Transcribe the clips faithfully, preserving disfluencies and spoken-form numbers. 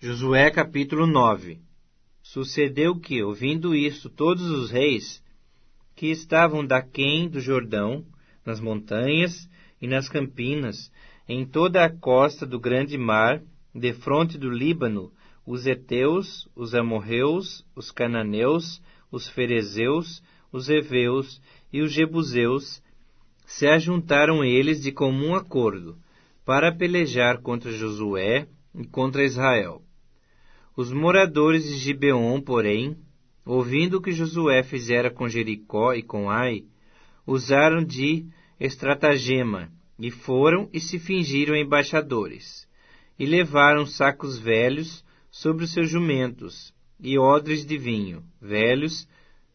Josué capítulo nove. Sucedeu que, ouvindo isto, todos os reis que estavam daquém do Jordão, nas montanhas e nas campinas, em toda a costa do grande mar, defronte do Líbano, os heteus, os amorreus, os cananeus, os ferezeus, os heveus e os jebuseus, se ajuntaram eles de comum acordo, para pelejar contra Josué e contra Israel. Os moradores de Gibeon, porém, ouvindo o que Josué fizera com Jericó e com Ai, usaram de estratagema, e foram e se fingiram embaixadores, e levaram sacos velhos sobre os seus jumentos, e odres de vinho, velhos,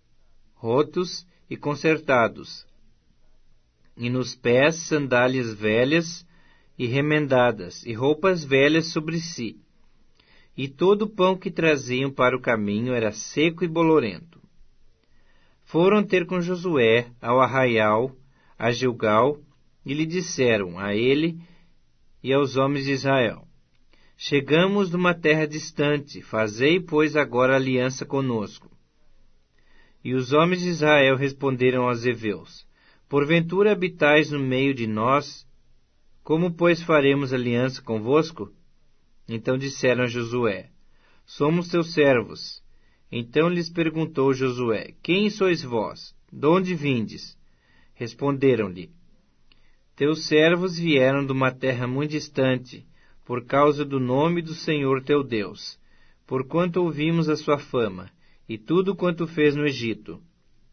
rotos e consertados, e nos pés sandálias velhas e remendadas, e roupas velhas sobre si. E todo o pão que traziam para o caminho era seco e bolorento. Foram ter com Josué ao arraial, a Gilgal, e lhe disseram a ele e aos homens de Israel: Chegamos numa terra distante, fazei, pois, agora aliança conosco. E os homens de Israel responderam aos heveus: Porventura habitais no meio de nós? Como, pois, faremos aliança convosco? Então disseram a Josué: Somos teus servos. Então lhes perguntou Josué: Quem sois vós? De onde vindes? Responderam-lhe: Teus servos vieram de uma terra muito distante, por causa do nome do Senhor teu Deus, porquanto ouvimos a sua fama, e tudo quanto fez no Egito,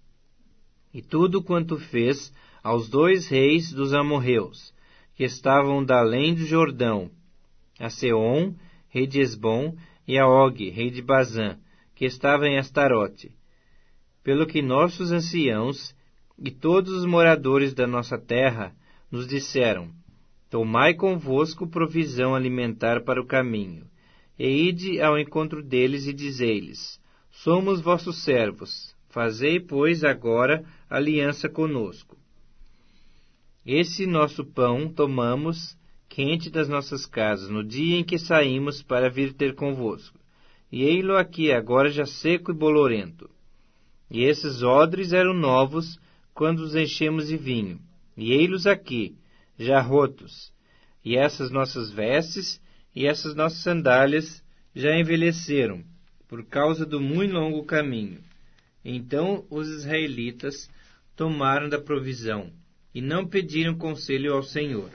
e tudo quanto fez aos dois reis dos amorreus, que estavam da além do Jordão, a Seom, rei de Esbom, e a Og, rei de Bazã, que estava em Astarote. Pelo que nossos anciãos e todos os moradores da nossa terra nos disseram: Tomai convosco provisão alimentar para o caminho, e ide ao encontro deles e dizei-lhes: Somos vossos servos, fazei, pois, agora aliança conosco. Esse nosso pão tomamos quente das nossas casas, no dia em que saímos para vir ter convosco, e ei-lo aqui agora já seco e bolorento. E esses odres eram novos, quando os enchemos de vinho, e ei-los aqui, já rotos, e essas nossas vestes e essas nossas sandálias já envelheceram, por causa do muito longo caminho. Então os israelitas tomaram da provisão, e não pediram conselho ao Senhor.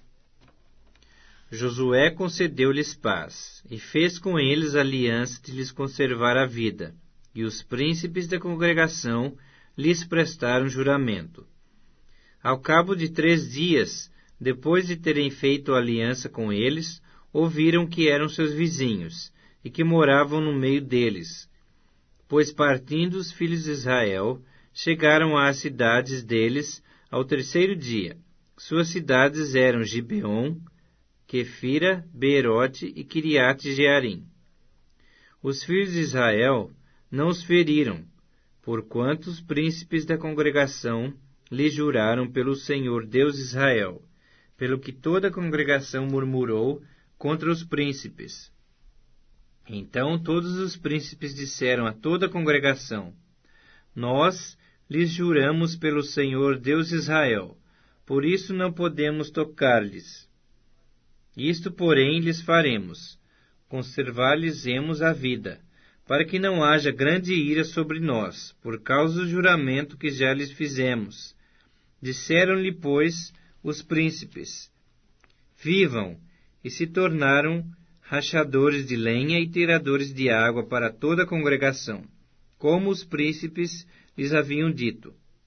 Josué concedeu-lhes paz, e fez com eles aliança de lhes conservar a vida, e os príncipes da congregação lhes prestaram juramento. Ao cabo de três dias, depois de terem feito aliança com eles, ouviram que eram seus vizinhos, e que moravam no meio deles. Pois partindo os filhos de Israel, chegaram às cidades deles ao terceiro dia. Suas cidades eram Gibeon, Quefira, Beerote e Quiriate-Jearim. Os filhos de Israel não os feriram, porquanto os príncipes da congregação lhe juraram pelo Senhor Deus de Israel, pelo que toda a congregação murmurou contra os príncipes. Então todos os príncipes disseram a toda a congregação: Nós lhes juramos pelo Senhor Deus de Israel, por isso não podemos tocar-lhes. Isto, porém, lhes faremos: conservar-lhes-emos a vida, para que não haja grande ira sobre nós, por causa do juramento que já lhes fizemos. Disseram-lhe, pois, os príncipes: Vivam! E se tornaram rachadores de lenha e tiradores de água para toda a congregação, como os príncipes lhes haviam dito.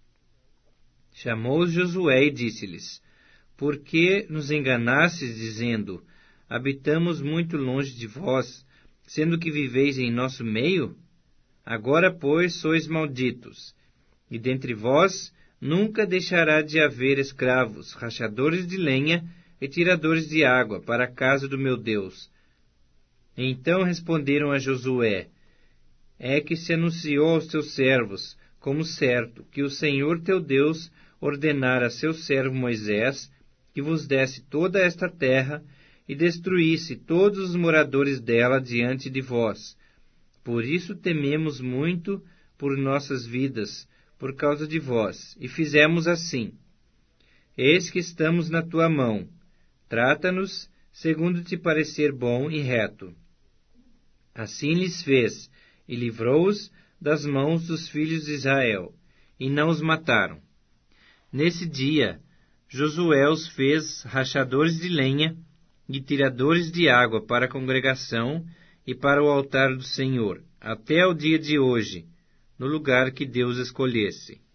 Chamou-os Josué e disse-lhes: Por que nos enganastes, dizendo: Habitamos muito longe de vós, sendo que viveis em nosso meio? Agora, pois, sois malditos, e dentre vós nunca deixará de haver escravos, rachadores de lenha e tiradores de água, para a casa do meu Deus. Então responderam a Josué: É que se anunciou aos teus servos, como certo, que o Senhor teu Deus ordenara a seu servo Moisés que vos desse toda esta terra, e destruísse todos os moradores dela diante de vós. Por isso tememos muito por nossas vidas, por causa de vós, e fizemos assim. Eis que estamos na tua mão. Trata-nos segundo te parecer bom e reto. Assim lhes fez, e livrou-os das mãos dos filhos de Israel, e não os mataram. Nesse dia, Josué os fez rachadores de lenha e tiradores de água para a congregação e para o altar do Senhor, até o dia de hoje, no lugar que Deus escolhesse.